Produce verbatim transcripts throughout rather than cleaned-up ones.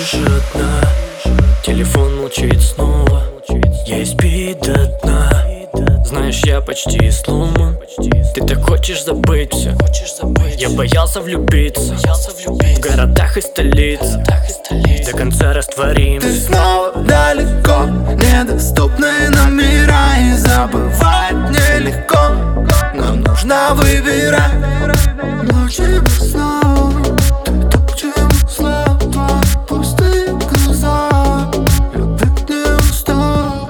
лишь одна. Телефон молчит снова, ей спит до дна. Знаешь, я почти сломан. Ты так хочешь забыть все. Я боялся влюбиться в городах и столице. До конца растворимся. Ты снова далеко, недоступные номера. И забывать нелегко, но нужно выбирать. Ночи без снов, ты то, к чему слова. Пустые глаза, любить не устал.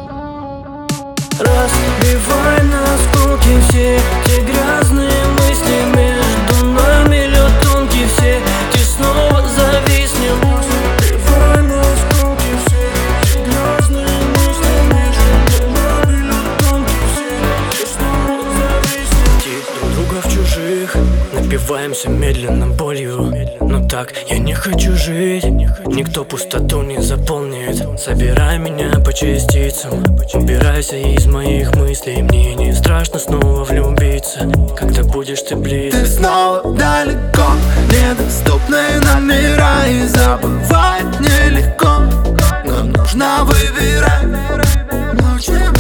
Разбивай на осколки все те грязные мысли. Между нами лед тонкий, все те снова зависнем. Разбивай на осколки все те грязные мысли. Между нами лед тонкий, все те снова зависнем. Идти друг друга в чужих, напиваемся медленно болью. Но так я не хочу жить, никто пустоту не заполнит. Собирай меня по частицам, убирайся из моих мыслей. Мне не страшно снова влюбиться, когда будешь ты близко. Ты снова далеко, недоступные номера. И забывать нелегко, но нужно выбирать. Ночи